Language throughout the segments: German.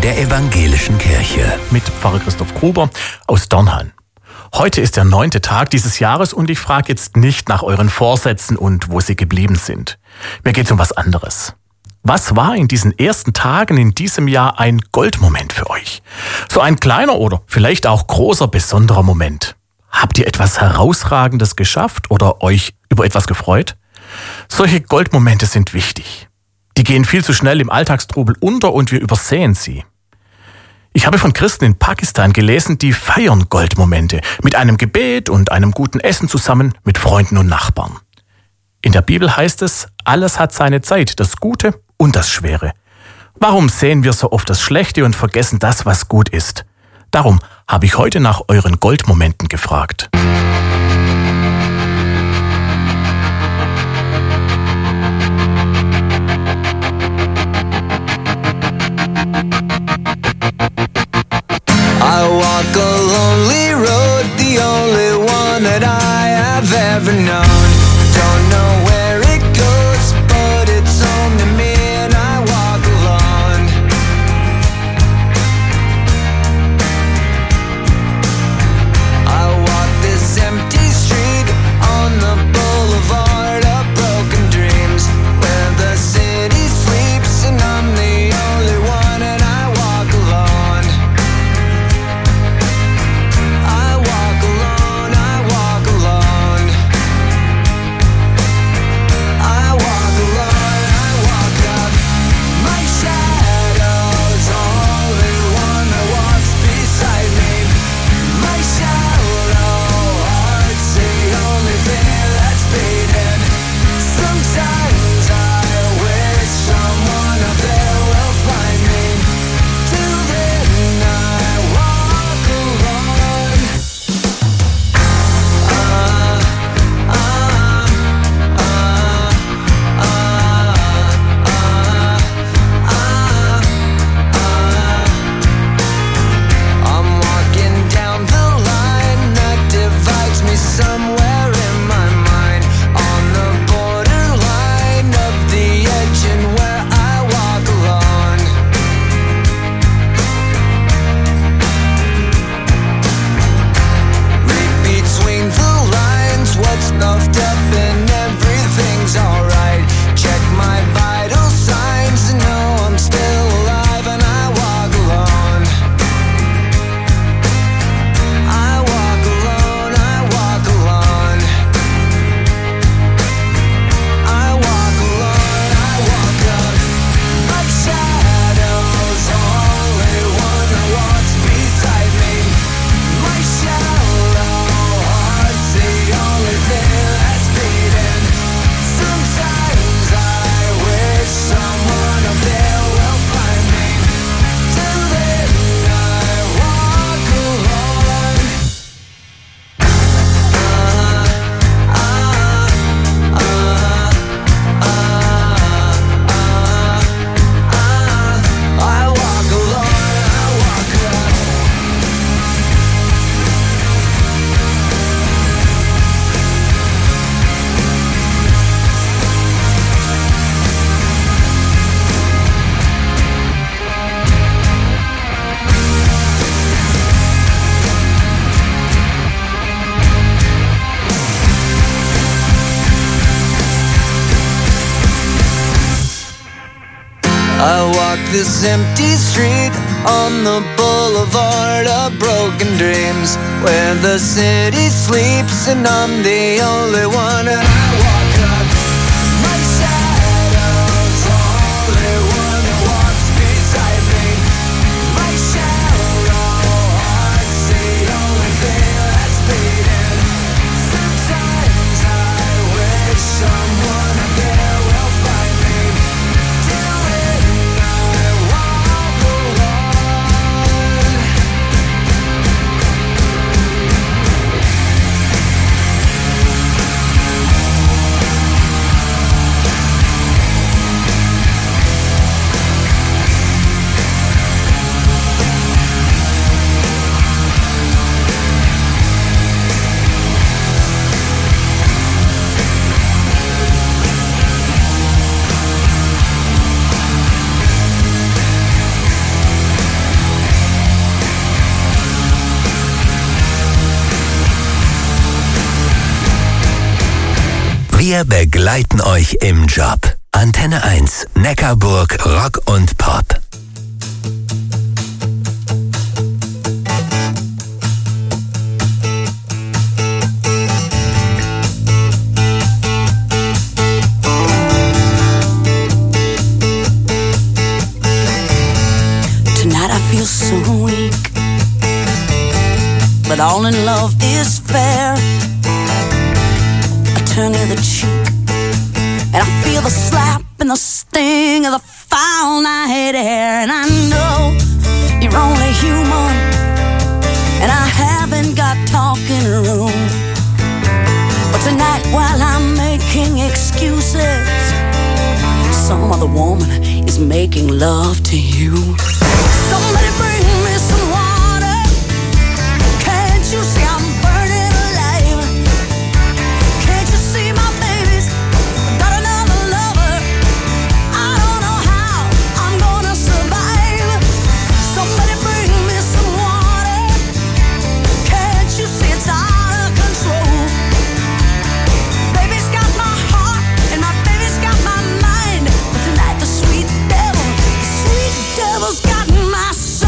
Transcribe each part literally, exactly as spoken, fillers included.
der Evangelischen Kirche. Mit Pfarrer Christoph Gruber aus Dörnhan. Heute ist der neunte Tag dieses Jahres und ich frage jetzt nicht nach euren Vorsätzen und wo sie geblieben sind. Mir geht es um was anderes. Was war in diesen ersten Tagen in diesem Jahr ein Goldmoment für euch? So ein kleiner oder vielleicht auch großer, besonderer Moment. Habt ihr etwas Herausragendes geschafft oder euch über etwas gefreut? Solche Goldmomente sind wichtig. Die gehen viel zu schnell im Alltagstrubel unter und wir übersehen sie. Ich habe von Christen in Pakistan gelesen, die feiern Goldmomente mit einem Gebet und einem guten Essen zusammen mit Freunden und Nachbarn. In der Bibel heißt es, alles hat seine Zeit, das Gute und das Schwere. Warum sehen wir so oft das Schlechte und vergessen das, was gut ist? Darum habe ich heute nach euren Goldmomenten gefragt. I walk a lonely road, the only one that I have ever known. Don't know where it goes, but it's home to me and I walk alone. I walk this empty street on the boulevard of broken dreams, where the city sleeps and I'm the only one and I walk alone. I walk alone, I walk alone. I walk alone, I walk up. My shadow's only one that walks beside me. My shallow heart's the only thing that's beating. Sometimes I wish someone up there will find me. Till then I walk alone. I'm walking down the line that divides me somewhere in my mind, on the borderline of the edge and where I walk alone. Read between the lines, what's puffed up and everything's alright. Check my vital signs and know I'm still alive and I walk alone. I walk alone, I walk alone. I walk alone, I walk up. My shadow's only one that walks beside me. My shallow heart's the only thing that's beating. Sometimes I wish someone up there will find me. Till then I walk alone. I walk alone, I walk up. I walk this empty street on the boulevard of broken dreams, where the city sleeps and I'm the only one and I walk up. My shadow's only one that walks beside me. My shallow heart's the only thing that's beating. Sometimes I wish someone up there will find me. Till then I walk alone. Wir begleiten euch im Job. Antenne eins, Neckarburg, Rock und Pop. Tonight I feel so weak, but all in love is fair. I turn the other cheek, and I feel the slap and the sting of the foul night air. And I know you're only human, and I haven't got talking room. But tonight while I'm making excuses, some other woman is making love to you. Somebody bring me some water. Can't you see I'm burning alive? Can't you see my baby's got another lover? I don't know how I'm gonna survive. Somebody bring me some water. Can't you see it's out of control? Baby's got my heart and my baby's got my mind. But tonight the sweet devil, the sweet devil's got my soul.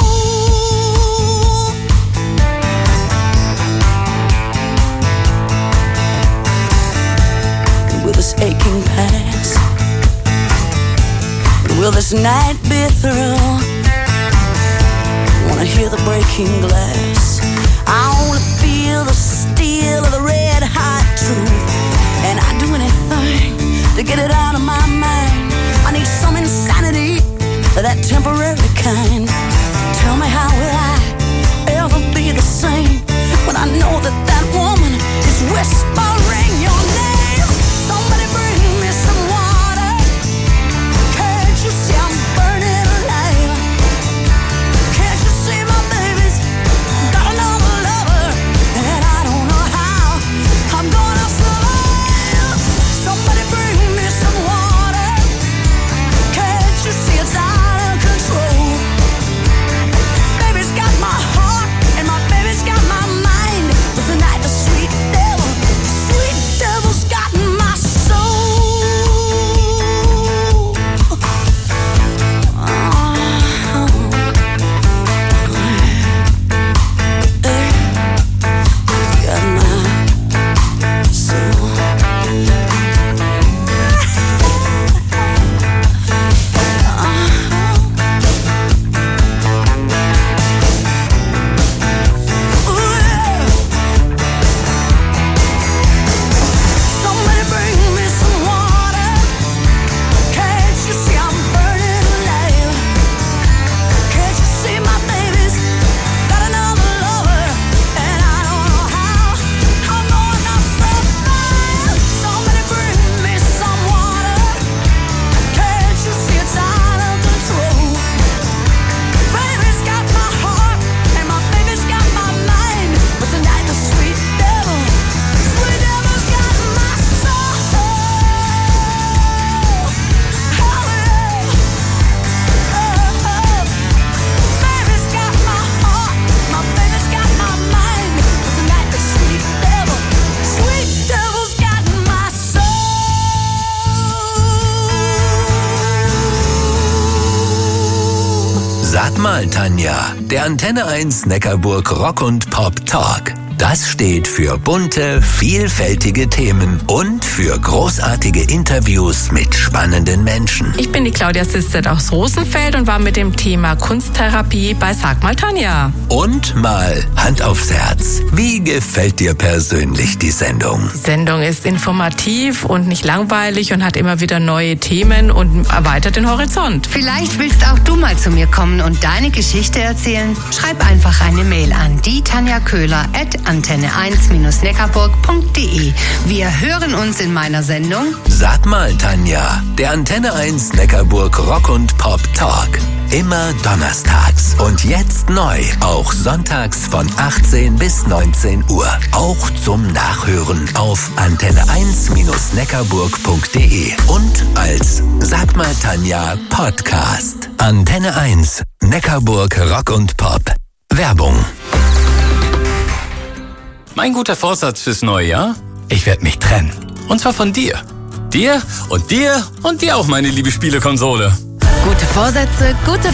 And will this aching pass? And will this night be through? Wanna hear the breaking glass. I wanna feel the steel of the red hot truth. And I'd do anything to get it out of my mind. I need some insanity, that temporary kind. Tell me, how will I ever be the same when I know that that woman is whispering your name? Somebody bring me some water. Can't you see I'm burning alive? Can't you see my baby's got another lover? And I don't know how I'm gonna survive. Somebody bring me some water. Can't you see it's out of control? Baby's got my heart and my baby's got my mind. But tonight the sweet devil, the sweet devil's got my soul. Got my soul. Somebody bring me some water. Can't you see I'm burning alive? Can't you see my baby's got another lover? And I don't know how I'm gonna survive. Somebody bring me some water. Can't you see it's out of control? Baby's got my heart and my baby's got my mind. But tonight the sweet devil, sweet devil's got my soul. Oh, yeah. Oh, baby's got my heart, my baby's got my mind. But tonight the sweet devil, sweet devil's got my soul. Sag mal, Tanja, der Antenne eins Neckarburg Rock und Pop Talk. Das steht für bunte, vielfältige Themen und für großartige Interviews mit spannenden Menschen. Ich bin die Claudia Sistert aus Rosenfeld und war mit dem Thema Kunsttherapie bei Sag mal, Tanja. Und mal Hand aufs Herz. Wie gefällt dir persönlich die Sendung? Die Sendung ist informativ und nicht langweilig und hat immer wieder neue Themen und erweitert den Horizont. Vielleicht willst auch du mal zu mir kommen und deine Geschichte erzählen? Schreib einfach eine Mail an die Tanja Köhler at antenne eins neckarburg punkt de. Wir hören uns in meiner Sendung Sag mal, Tanja, der Antenne eins Neckarburg Rock und Pop Talk. Immer donnerstags und jetzt neu, auch sonntags von achtzehn bis neunzehn Uhr. Auch zum Nachhören auf antenne eins neckarburg punkt de und als Sag mal, Tanja Podcast. Antenne eins Neckarburg Rock und Pop. Werbung. Mein guter Vorsatz fürs neue Jahr? Ich werde mich trennen. Und zwar von dir. Dir und dir und dir auch, meine liebe Spielekonsole. Gute Vorsätze, gute